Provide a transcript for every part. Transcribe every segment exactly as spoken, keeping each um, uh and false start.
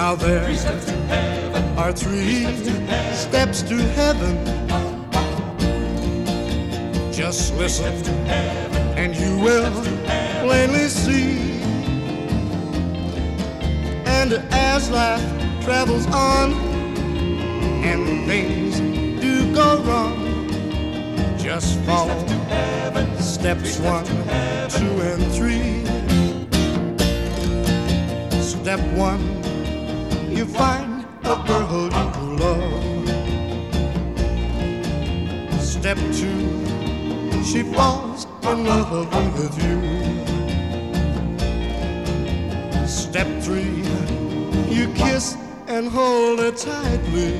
Now there are three steps to heaven. Just listen and you will plainly see. And as life travels on and things do go wrong, just follow steps one, two, and three. Step one, you find a girl you love. Step two, she falls in love with you. Step three, you kiss and hold her tightly.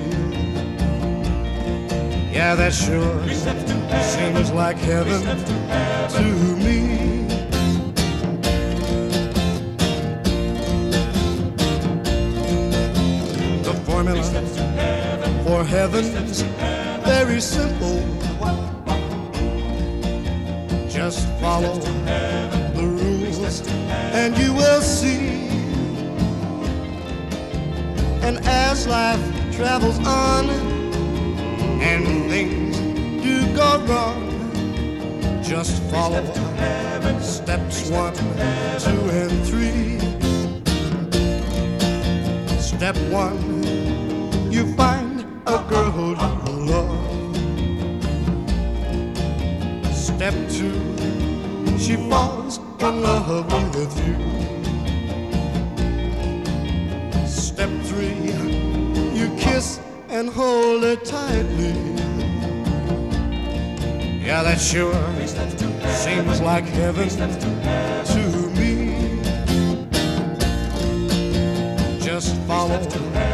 Yeah, that sure seems like heaven to me. The formula for heaven's very simple. Just follow the rules and you will see. And as life travels on and things do go wrong, just follow steps one, two, and three. Step one, you find a girl you love. Step two, she falls in love with you. Step three, you kiss and hold her tightly. Yeah, that sure seems like heaven to me. Just follow